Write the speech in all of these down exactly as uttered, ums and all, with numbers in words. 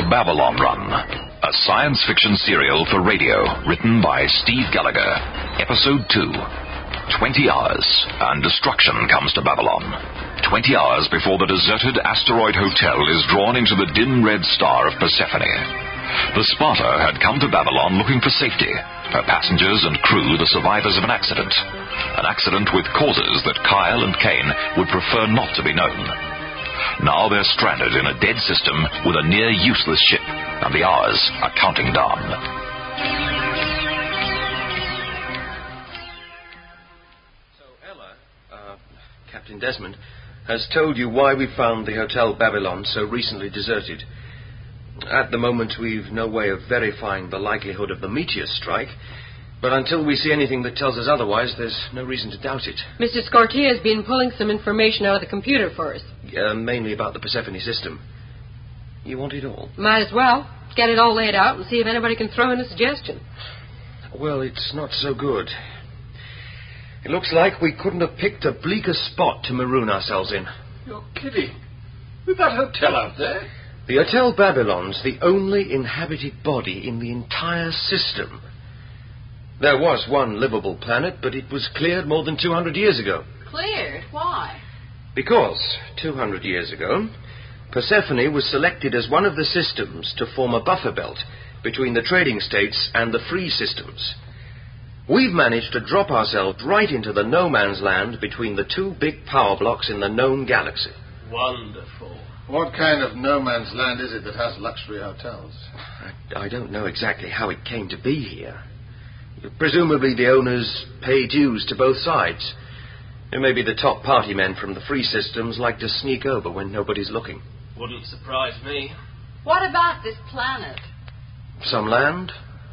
Babylon Run, a science fiction serial for radio, written by Steve Gallagher. Episode two. Twenty hours, and destruction comes to Babylon. Twenty hours before the deserted asteroid hotel is drawn into the dim red star of Persephone. The Sparta had come to Babylon looking for safety. Her passengers and crew the survivors of an accident. An accident with causes that Kyle and Kane would prefer not to be known. Now they're stranded in a dead system with a near-useless ship, and the hours are counting down. So Ella, uh, Captain Desmond, has told you why we found the Hotel Babylon so recently deserted. At the moment, we've no way of verifying the likelihood of the meteor strike, but until we see anything that tells us otherwise, there's no reason to doubt it. Mister Scortia has been pulling some information out of the computer for us. Uh, mainly about the Persephone system. You want it all? Might as well. Get it all laid out and see if anybody can throw in a suggestion. Well, it's not so good. It looks like we couldn't have picked a bleaker spot to maroon ourselves in. You're kidding. With that hotel out there? The Hotel Babylon's the only inhabited body in the entire system. There was one livable planet, but it was cleared more than two hundred years ago. Cleared? Why? Because, two hundred years ago, Persephone was selected as one of the systems to form a buffer belt between the trading states and the free systems. We've managed to drop ourselves right into the no-man's land between the two big power blocks in the known galaxy. Wonderful. What kind of no-man's land is it that has luxury hotels? I, I don't know exactly how it came to be here. Presumably the owners pay dues to both sides. And maybe the top party men from the free systems like to sneak over when nobody's looking. Wouldn't surprise me. What about this planet? Some land,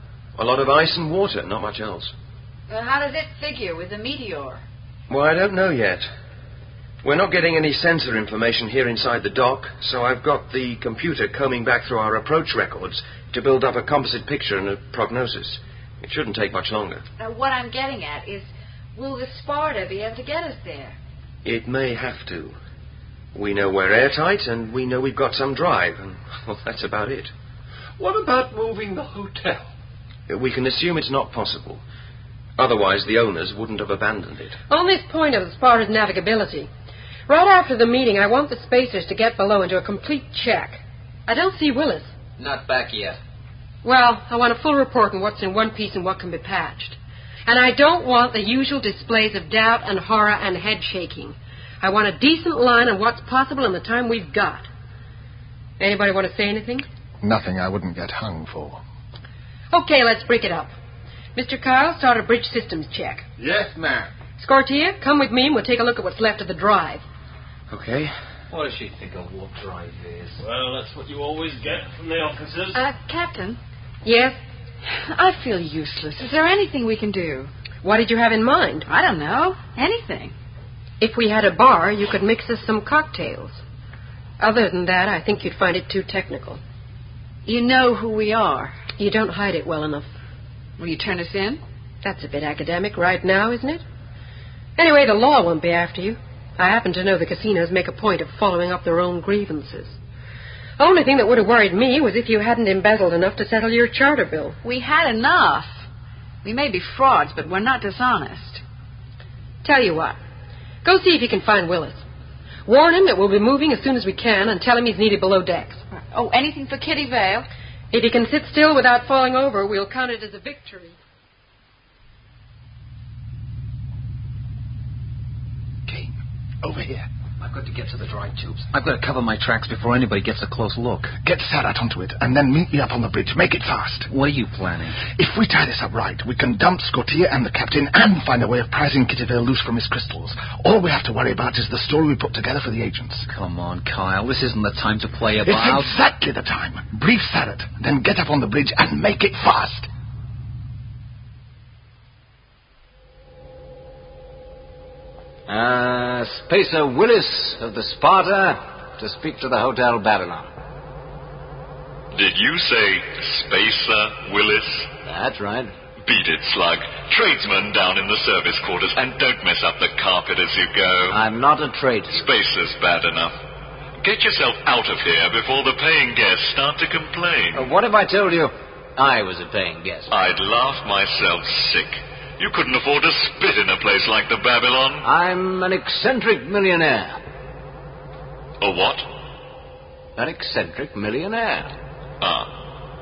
a lot of ice and water, not much else. Uh, how does it figure with the meteor? Well, I don't know yet. We're not getting any sensor information here inside the dock, so I've got the computer combing back through our approach records to build up a composite picture and a prognosis. It shouldn't take much longer. Uh, what I'm getting at is, will the Sparta be able to get us there? It may have to. We know we're airtight, and we know we've got some drive, and well, that's about it. What about moving the hotel? We can assume it's not possible. Otherwise, the owners wouldn't have abandoned it. On this point of the Sparta's navigability, right after the meeting, I want the spacers to get below and do a complete check. I don't see Willis. Not back yet. Well, I want a full report on what's in one piece and what can be patched. And I don't want the usual displays of doubt and horror and head shaking. I want a decent line on what's possible in the time we've got. Anybody want to say anything? Nothing I wouldn't get hung for. Okay, let's break it up. Mister Kyle, start a bridge systems check. Yes, ma'am. Scortia, come with me and we'll take a look at what's left of the drive. Okay. What does she think a warp drive is? Well, that's what you always get from the officers. Uh, Captain? Yes? I feel useless. Is there anything we can do? What did you have in mind? I don't know. Anything. If we had a bar, you could mix us some cocktails. Other than that, I think you'd find it too technical. You know who we are. You don't hide it well enough. Will you turn us in? That's a bit academic right now, isn't it? Anyway, the law won't be after you. I happen to know the casinos make a point of following up their own grievances. The only thing that would have worried me was if you hadn't embezzled enough to settle your charter bill. We had enough. We may be frauds, but we're not dishonest. Tell you what. Go see if you can find Willis. Warn him that we'll be moving as soon as we can and tell him he's needed below decks. Oh, anything for Kitty Vale? If he can sit still without falling over, we'll count it as a victory. Kane, over here. I've got to get to the drive tubes. I've got to cover my tracks before anybody gets a close look. Get Sarat onto it, and then meet me up on the bridge. Make it fast. What are you planning? If we tie this up right, we can dump Scortia and the captain and find a way of prizing Kitty Vale loose from his crystals. All we have to worry about is the story we put together for the agents. Come on, Kyle. This isn't the time to play It's about. exactly the time. Brief Sarat, then get up on the bridge and make it fast. Uh, Spacer Willis of the Sparta to speak to the Hotel Babylon. Did you say Spacer Willis? That's right. Beat it, Slug. Tradesman down in the service quarters, and don't mess up the carpet as you go. I'm not a tradesman. Spacer's bad enough. get yourself out of here before the paying guests start to complain. Uh, what if I told you I was a paying guest? I'd laugh myself sick. You couldn't afford to spit in a place like the Babylon. I'm an eccentric millionaire. A what? An eccentric millionaire. Ah.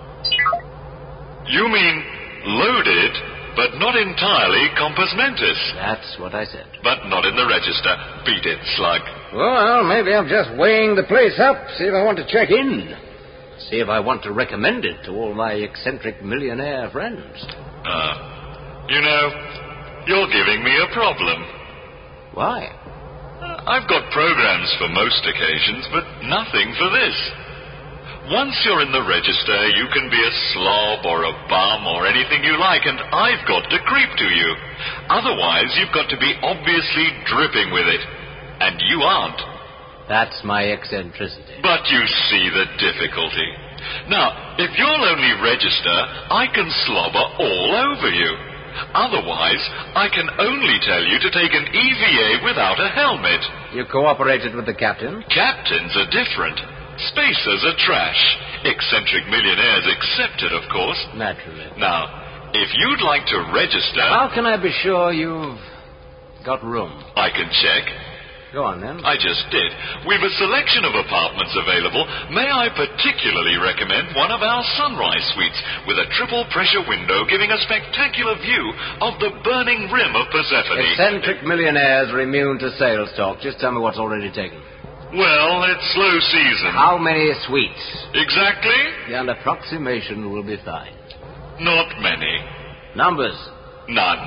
You mean loaded, but not entirely compos mentis. That's what I said. But not in the register. Beat it, slug. Well, maybe I'm just weighing the place up, see if I want to check in. See if I want to recommend it to all my eccentric millionaire friends. Ah. Uh, you know, you're giving me a problem. Why? Uh, I've got programs for most occasions, but nothing for this. Once you're in the register, you can be a slob or a bum or anything you like, and I've got to creep to you. Otherwise, you've got to be obviously dripping with it. And you aren't. That's my eccentricity. But you see the difficulty. Now, if you'll only register, I can slobber all over you. Otherwise, I can only tell you to take an E V A without a helmet. You cooperated with the captain? Captains are different. Spacers are trash. Eccentric millionaires accepted, of course. Naturally. Now, if you'd like to register... How can I be sure you've got room? I can check. Go on, then. I just did. We've a selection of apartments available. May I particularly recommend one of our sunrise suites with a triple pressure window giving a spectacular view of the burning rim of Persephone. Eccentric millionaires are immune to sales talk. Just tell me what's already taken. Well, it's slow season. How many suites? Exactly? An approximation will be fine. Not many. Numbers? None.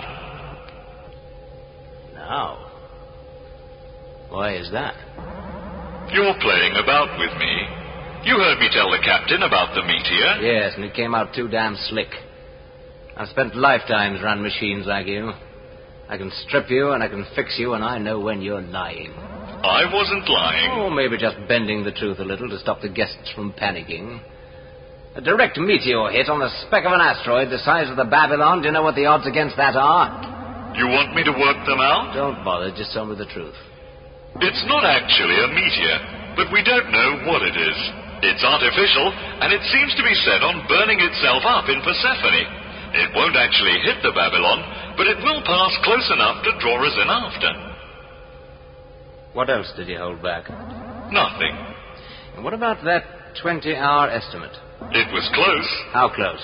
Now. Why is that? You're playing about with me. You heard me tell the captain about the meteor. Yes, and it came out too damn slick. I've spent lifetimes around machines like you. I can strip you and I can fix you, and I know when you're lying. I wasn't lying. Oh, maybe just bending the truth a little to stop the guests from panicking. A direct meteor hit on the speck of an asteroid the size of the Babylon. Do you know what the odds against that are? You want me to work them out? Don't bother, just tell me the truth. It's not actually a meteor, but we don't know what it is. It's artificial, and it seems to be set on burning itself up in Persephone. It won't actually hit the Babylon, but it will pass close enough to draw us in after. What else did you hold back? Nothing. And what about that twenty-hour estimate? It was close. How close?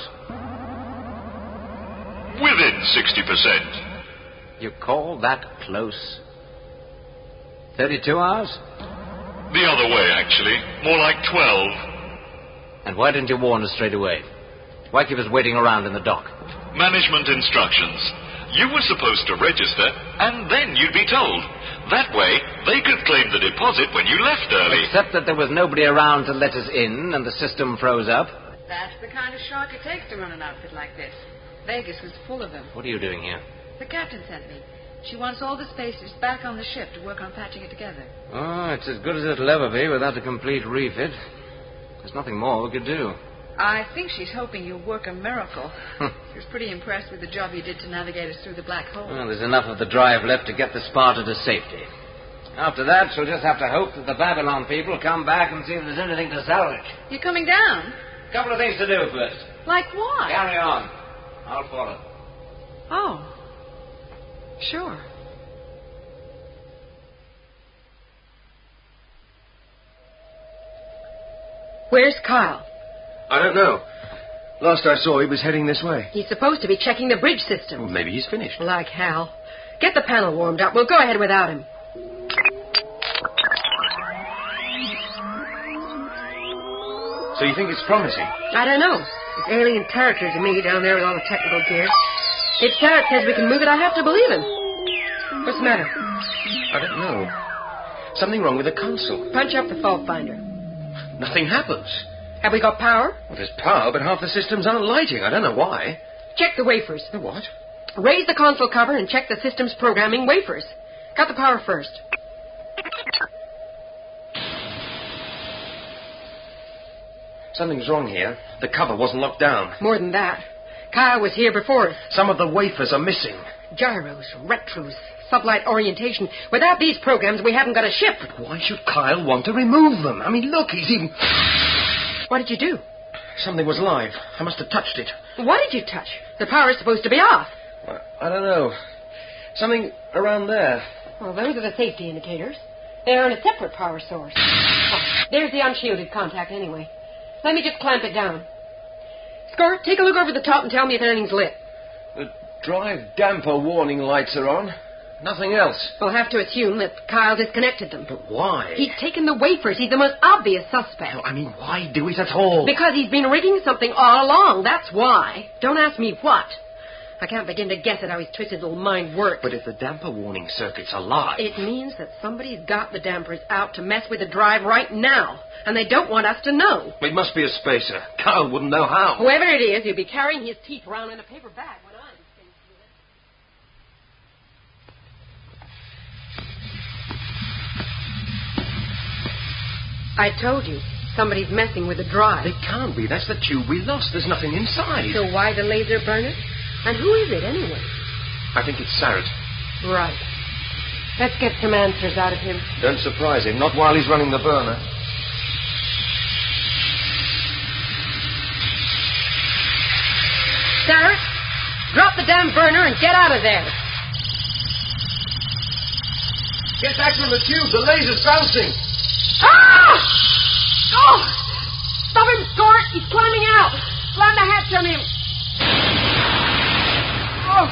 Within sixty percent. You call that close? thirty-two hours? The other way, actually. More like twelve. And why didn't you warn us straight away? Why keep us waiting around in the dock? Management instructions. You were supposed to register, and then you'd be told. That way, they could claim the deposit when you left early. Except that there was nobody around to let us in, and the system froze up. That's the kind of shock it takes to run an outfit like this. Vegas was full of them. What are you doing here? The captain sent me. She wants all the spacers back on the ship to work on patching it together. Oh, it's as good as it'll ever be without a complete refit. There's nothing more we could do. I think she's hoping you'll work a miracle. She was pretty impressed with the job you did to navigate us through the black hole. Well, there's enough of the drive left to get the Sparta to safety. After that, she'll just have to hope that the Babylon people come back and see if there's anything to salvage. You coming down? A couple of things to do first. Like what? Carry on. I'll follow. Oh. Sure. Where's Kyle? I don't know. Last I saw, he was heading this way. He's supposed to be checking the bridge system. Well, maybe he's finished. Like hell. Get the panel warmed up. We'll go ahead without him. So you think it's promising? I don't know. It's alien territory to me down there with all the technical gear. If Tarrant says we can move it, I have to believe him. What's the matter? I don't know. Something wrong with the console. Punch up the fault finder. Nothing happens. Have we got power? Well, there's power, but half the systems aren't lighting. I don't know why. Check the wafers. The what? Raise the console cover and check the system's programming wafers. Cut the power first. Something's wrong here. The cover wasn't locked down. More than that. Kyle was here before us. Some of the wafers are missing. Gyros, retros, sublight orientation. Without these programs, we haven't got a ship. But why should Kyle want to remove them? I mean, look, he's even... What did you do? Something was live. I must have touched it. What did you touch? The power's supposed to be off. I don't know. Something around there. Well, those are the safety indicators. They're on a separate power source. Oh, there's the unshielded contact anyway. Let me just clamp it down. Squirt, take a look over the top and tell me if anything's lit. The drive damper warning lights are on. Nothing else. We'll have to assume that Kyle disconnected them. But why? He's taken the wafers. He's the most obvious suspect. No, I mean, why do it at all? Because he's been rigging something all along. That's why. Don't ask me what. I can't begin to guess at how his twisted little mind works. But if the damper warning circuit's alive... It means that somebody's got the dampers out to mess with the drive right now. And they don't want us to know. It must be a spacer. Kyle wouldn't know how. Whoever it is, he'll be carrying his teeth around in a paper bag when I'm finished with it. I told you. Somebody's messing with the drive. It can't be. That's the tube we lost. There's nothing inside. So why the laser burner? And who is it, anyway? I think it's Sarrett. Right. Let's get some answers out of him. Don't surprise him. Not while he's running the burner. Sarrett, drop the damn burner and get out of there. Get back from the tube. The laser's bouncing. Ah! Oh! Stop him, Squirt. He's climbing out. Slam the hatch on him. Oh.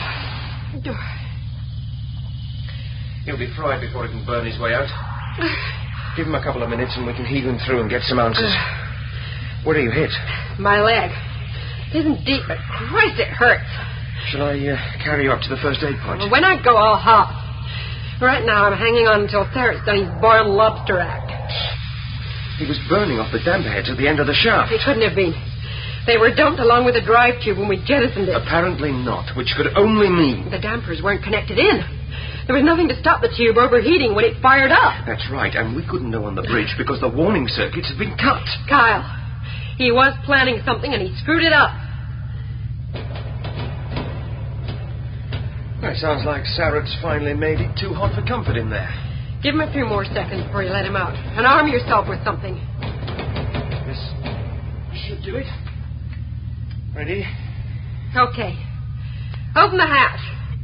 He'll be fried before he can burn his way out. Give him a couple of minutes and we can heave him through and get some answers. Where are you hit? My leg. It isn't deep, but Christ, it hurts. Shall I uh, carry you up to the first aid point? When I go, I'll hop. Right now, I'm hanging on until Sarrett's done his boiled lobster act. He was burning off the damper heads at the end of the shaft. It couldn't have been. They were dumped along with the drive tube when we jettisoned it. Apparently not, which could only mean... The dampers weren't connected in. There was nothing to stop the tube overheating when it fired up. That's right, and we couldn't know on the bridge because the warning circuits had been cut. Kyle, he was planning something and he screwed it up. Well, it sounds like Sarrett's finally made it too hot for comfort in there. Give him a few more seconds before you let him out. And arm yourself with something. This should do it. Ready? Okay. Open the hatch.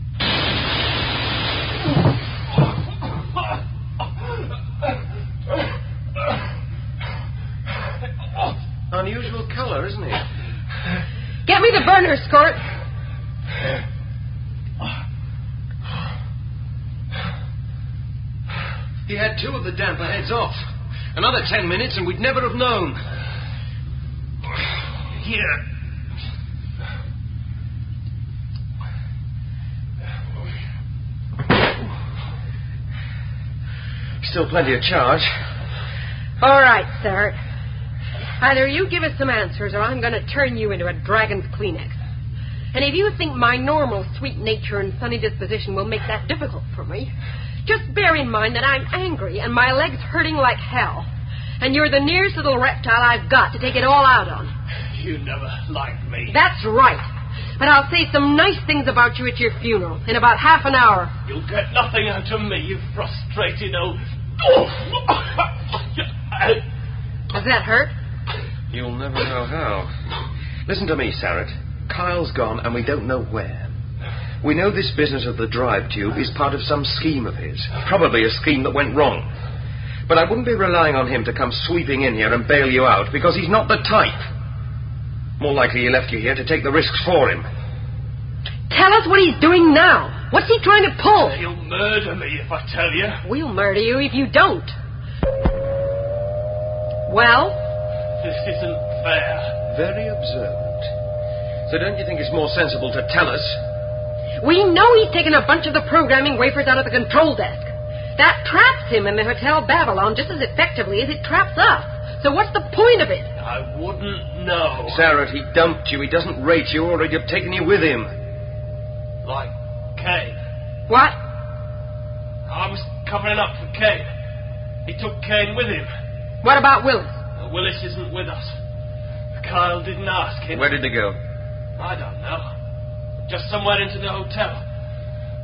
Unusual color, isn't it? Get me the burner, Squirt. He had two of the damper heads off. Another ten minutes and we'd never have known. Here. Still plenty of charge. All right, Sarrett. Either you give us some answers or I'm going to turn you into a dragon's Kleenex. And if you think my normal sweet nature and sunny disposition will make that difficult for me, just bear in mind that I'm angry and my leg's hurting like hell. And you're the nearest little reptile I've got to take it all out on. You never liked me. That's right. But I'll say some nice things about you at your funeral in about half an hour. You'll get nothing out of me, you frustrated old... Does that hurt? You'll never know how. Listen to me, Sarrett. Kyle's gone and we don't know where. We know this business of the drive tube is part of some scheme of his. Probably a scheme that went wrong. But I wouldn't be relying on him to come sweeping in here and bail you out because he's not the type. More likely he left you here to take the risks for him. Tell us what he's doing now. What's he trying to pull? He'll murder me if I tell you. We'll murder you if you don't. Well? This isn't fair. Very observant. So don't you think it's more sensible to tell us? We know he's taken a bunch of the programming wafers out of the control desk. That traps him in the Hotel Babylon just as effectively as it traps us. So what's the point of it? I wouldn't know. Sarrett, he dumped you. He doesn't rate you or he'd have taken you with him. Like Kane. What? I was covering up for Kane. He took Kane with him. What about Willis? Uh, Willis isn't with us. Kyle didn't ask him. Where did he go? I don't know. Just somewhere into the hotel.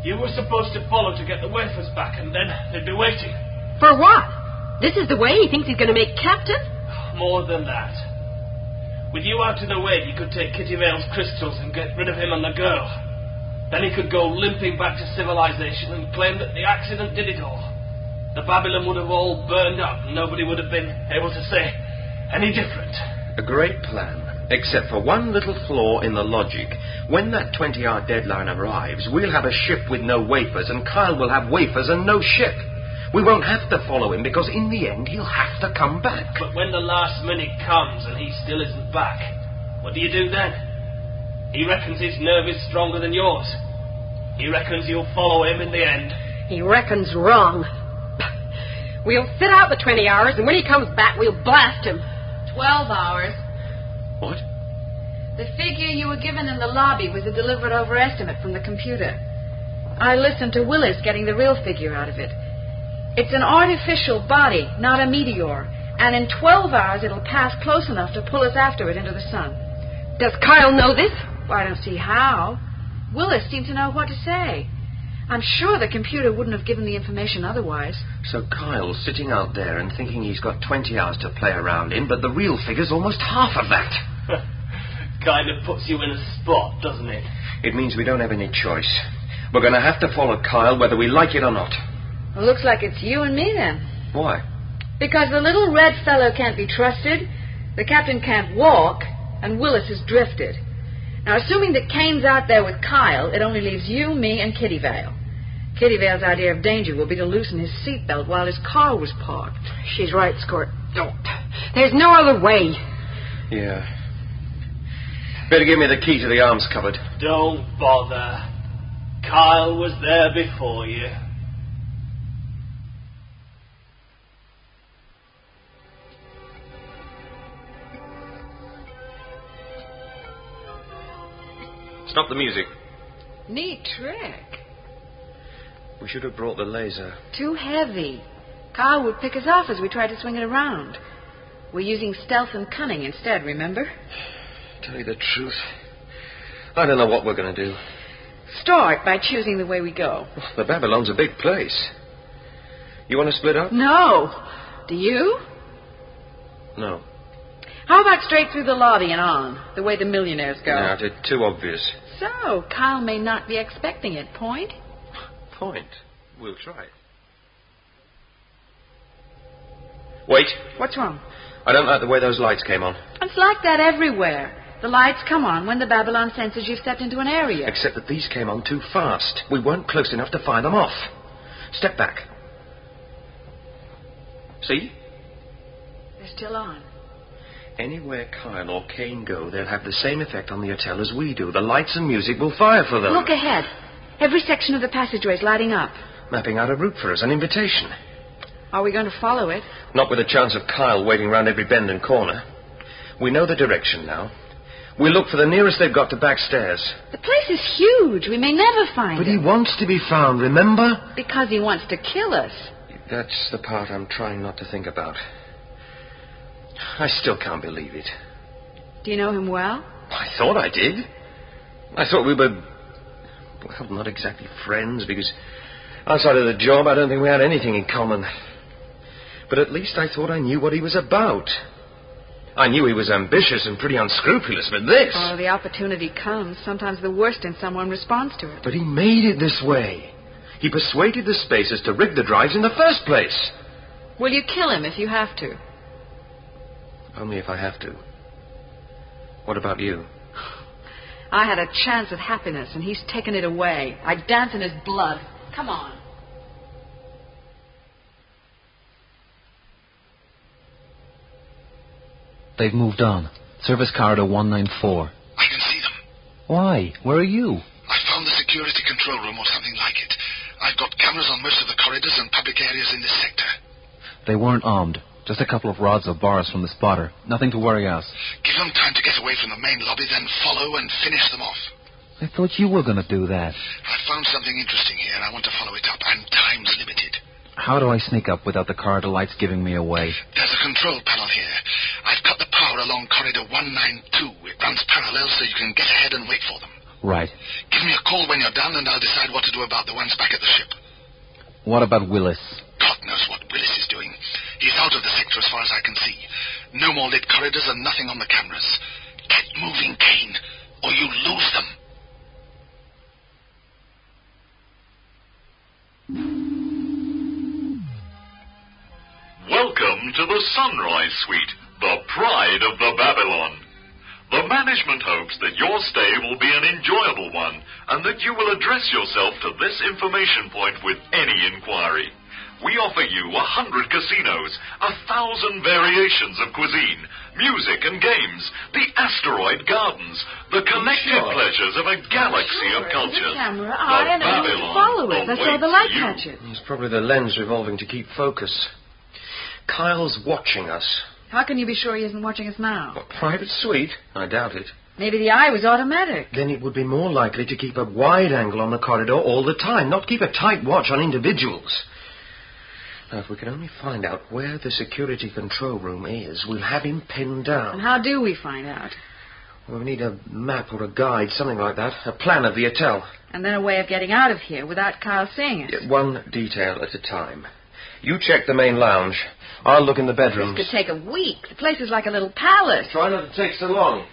You were supposed to follow to get the wafers back, and then they'd be waiting. For what? This is the way he thinks he's going to make captain? More than that. With you out of the way, he could take Kitty Vale's crystals and get rid of him and the girl. Then he could go limping back to civilization and claim that the accident did it all. The Babylon would have all burned up, and nobody would have been able to say any different. A great plan, except for one little flaw in the logic. When that twenty-hour deadline arrives, we'll have a ship with no wafers, and Kyle will have wafers and no ship. We won't have to follow him, because in the end, he'll have to come back. But when the last minute comes and he still isn't back, what do you do then? He reckons his nerve is stronger than yours. He reckons you'll follow him in the end. He reckons wrong. We'll sit out the twenty hours, and when he comes back, we'll blast him. Twelve hours. What? The figure you were given in the lobby was a deliberate overestimate from the computer. I listened to Willis getting the real figure out of it. It's an artificial body, not a meteor. And in twelve hours, it'll pass close enough to pull us after it into the sun. Does Kyle know this? Well, I don't see how. Willis seemed to know what to say. I'm sure the computer wouldn't have given the information otherwise. So Kyle's sitting out there and thinking he's got twenty hours to play around in, but the real figure's almost half of that. Kind of puts you in a spot, doesn't it? It means we don't have any choice. We're going to have to follow Kyle whether we like it or not. Well, looks like it's you and me then. Why? Because the little red fellow can't be trusted, the captain can't walk, and Willis has drifted. Now, assuming that Kane's out there with Kyle, it only leaves you, me, and Kitty Vale. Kitty Vale's idea of danger will be to loosen his seatbelt while his car was parked. She's right, Squirt. Oh, there's no other way. Yeah. Better give me the key to the arms cupboard. Don't bother. Kyle was there before you. Stop the music. Neat trick. We should have brought the laser. Too heavy. Kyle would pick us off as we tried to swing it around. We're using stealth and cunning instead, remember? Tell you the truth, I don't know what we're going to do. Start by choosing the way we go. The Babylon's a big place. You want to split up? No. Do you? No. How about straight through the lobby and on, the way the millionaires go? No, it's too obvious. So, Kyle may not be expecting it. Point? Point? We'll try. Wait. What's wrong? I don't like the way those lights came on. It's like that everywhere. The lights come on when the Babylon senses you've stepped into an area. Except that these came on too fast. We weren't close enough to fire them off. Step back. See? They're still on. Anywhere Kyle or Kane go, they'll have the same effect on the hotel as we do. The lights and music will fire for them. Look ahead. Every section of the passageway's lighting up. Mapping out a route for us, an invitation. Are we going to follow it? Not with the chance of Kyle waiting round every bend and corner. We know the direction now. We look for the nearest they've got to back stairs. The place is huge. We may never find But him. he wants to be found, remember? Because he wants to kill us. That's the part I'm trying not to think about. I still can't believe it. Do you know him well? I thought I did. I thought we were, well, not exactly friends, because outside of the job, I don't think we had anything in common. But at least I thought I knew what he was about. I knew he was ambitious and pretty unscrupulous, but this... Oh, the opportunity comes. Sometimes the worst in someone responds to it. But he made it this way. He persuaded the Spacers to rig the drives in the first place. Will you kill him if you have to? Only if I have to. What about you? I had a chance at happiness, and he's taken it away. I dance in his blood. Come on. They've moved on. Service corridor one nine four. I can see them. Why? Where are you? I found the security control room or something like it. I've got cameras on most of the corridors and public areas in this sector. They weren't armed. Just a couple of rods of bars from the spotter. Nothing to worry us. Give them time to get away from the main lobby, then follow and finish them off. I thought you were going to do that. I found something interesting here, and I want to follow it up, and time's limited. How do I sneak up without the corridor lights giving me away? There's a control panel here. I've cut the power along corridor one nine two. It runs parallel so you can get ahead and wait for them. Right. Give me a call when you're done, and I'll decide what to do about the ones back at the ship. What about Willis? God knows what Willis is doing. He's out of the sector as far as I can see. No more lit corridors and nothing on the cameras. Get moving, Kane, or you lose them. Welcome to the Sunrise Suite, the pride of the Babylon. The management hopes that your stay will be an enjoyable one and that you will address yourself to this information point with any inquiry. We offer you a hundred casinos, a thousand variations of cuisine, music and games, the asteroid gardens, the connected sure. pleasures of a galaxy sure. of cultures. The camera, I and I to follow it. That's all the light catches. It's probably the lens revolving to keep focus. Kyle's watching us. How can you be sure he isn't watching us now? A private suite? I doubt it. Maybe the eye was automatic. Then it would be more likely to keep a wide angle on the corridor all the time, not keep a tight watch on individuals. Now, if we can only find out where the security control room is, we'll have him pinned down. And how do we find out? Well, we need a map or a guide, something like that. A plan of the hotel. And then a way of getting out of here without Kyle seeing it. Yeah, one detail at a time. You check the main lounge. I'll look in the bedrooms. This could take a week. The place is like a little palace. Try not to take so long.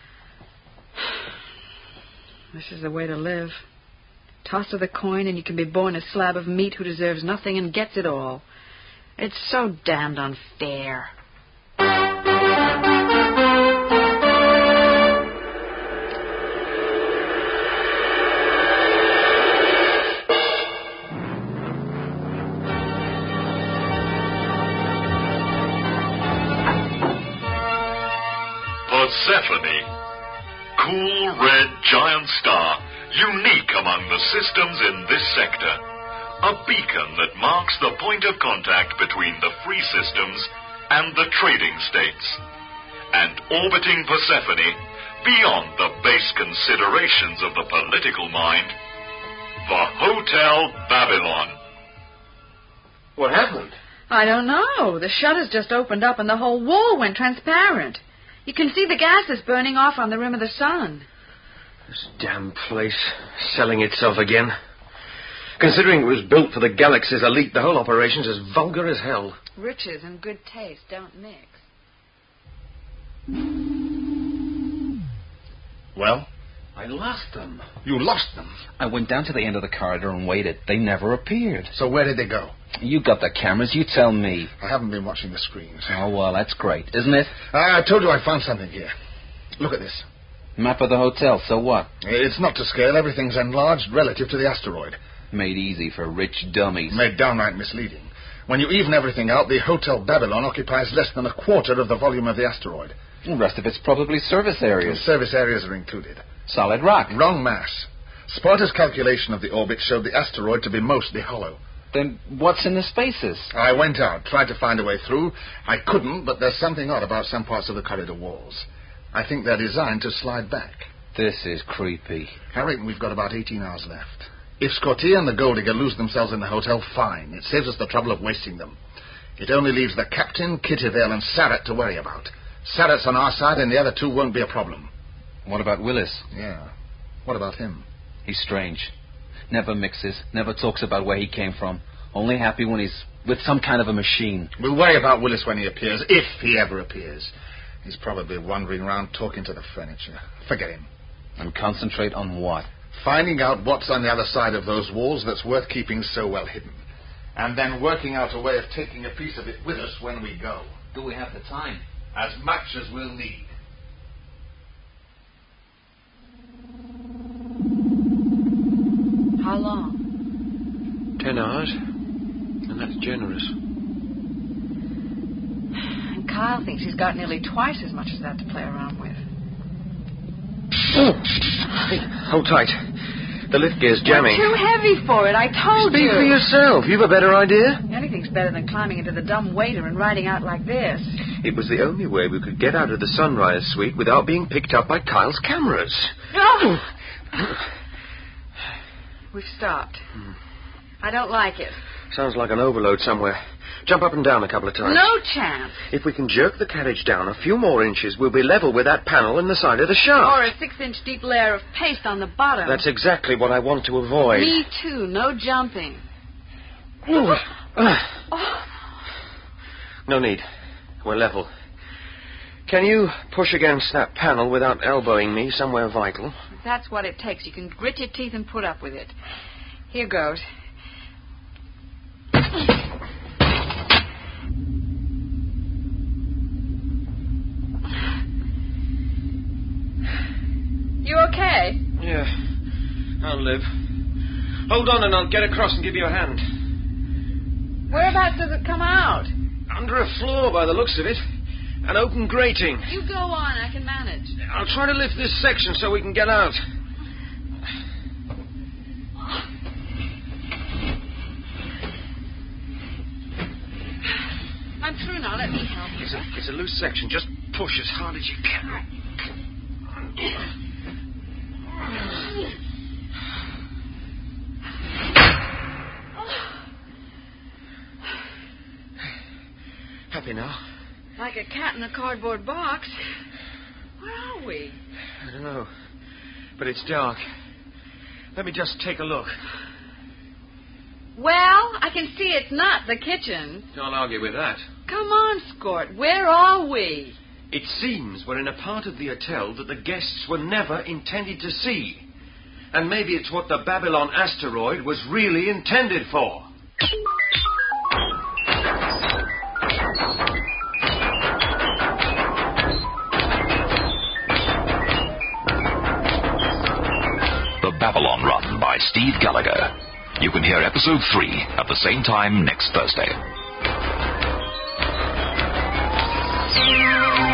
This is the way to live. Toss of the coin and you can be born a slab of meat who deserves nothing and gets it all. It's so damned unfair. Persephone. Cool red giant star, unique among the systems in this sector. A beacon that marks the point of contact between the free systems and the trading states. And orbiting Persephone, beyond the base considerations of the political mind, the Hotel Babylon. What happened? I don't know. The shutters just opened up and the whole wall went transparent. You can see the gases burning off on the rim of the sun. This damn place selling itself again. Considering it was built for the galaxy's elite, the whole operation's as vulgar as hell. Riches and good taste don't mix. Well? I lost them. You lost them? I went down to the end of the corridor and waited. They never appeared. So where did they go? You got the cameras. You tell me. I haven't been watching the screens. Oh, well, that's great, isn't it? I told you I found something here. Look at this. Map of the hotel, so what? It's not to scale. Everything's enlarged relative to the asteroid. Made easy for rich dummies. Made downright misleading. When you even everything out, the Hotel Babylon occupies less than a quarter of the volume of the asteroid. The rest of it's probably service areas. And service areas are included. Solid rock. Wrong mass. Sparta's calculation of the orbit showed the asteroid to be mostly hollow. Then what's in the spaces? I went out, tried to find a way through. I couldn't, but there's something odd about some parts of the corridor walls. I think they're designed to slide back. This is creepy. Harry, we've got about eighteen hours left. If Scotty and the Gold Digger lose themselves in the hotel, fine. It saves us the trouble of wasting them. It only leaves the captain, Kitty Vale, and Sarrett to worry about. Sarrett's on our side, and the other two won't be a problem. What about Willis? Yeah. What about him? He's strange. Never mixes, never talks about where he came from. Only happy when he's with some kind of a machine. We'll worry about Willis when he appears, if he ever appears. He's probably wandering around talking to the furniture. Forget him. And concentrate on what? Finding out what's on the other side of those walls that's worth keeping so well hidden. And then working out a way of taking a piece of it with us when we go. Do we have the time? As much as we'll need. How long? Ten hours. And that's generous. And Kyle thinks he's got nearly twice as much as that to play around with. Oh! Hey, hold tight. The lift gear's jamming. You're too heavy for it, I told Speak you. Speak for yourself. You've a better idea? Anything's better than climbing into the dumb waiter and riding out like this. It was the only way we could get out of the Sunrise Suite without being picked up by Kyle's cameras. Oh! We've stopped. Hmm. I don't like it. Sounds like an overload somewhere. Jump up and down a couple of times. No chance. If we can jerk the carriage down a few more inches, we'll be level with that panel in the side of the shaft. Or a six-inch deep layer of paste on the bottom. That's exactly what I want to avoid. Me too. No jumping. Ooh. Oh. No need. We're level. Can you push against that panel without elbowing me somewhere vital? That's what it takes. You can grit your teeth and put up with it. Here goes. You okay? Yeah. I'll live. Hold on and I'll get across and give you a hand. Whereabouts does it come out? Under a floor by the looks of it. An open grating. You go on. I can manage. I'll try to lift this section so we can get out. I'm through now. Let me help you. It's a, it's a loose section. Just push as hard as you can. Happy now? Like a cat in a cardboard box. Where are we? I don't know. But it's dark. Let me just take a look. Well, I can see it's not the kitchen. Can't argue with that. Come on, Scort. Where are we? It seems we're in a part of the hotel that the guests were never intended to see. And maybe it's what the Babylon asteroid was really intended for. The Babylon Run by Steve Gallagher. You can hear episode three at the same time next Thursday.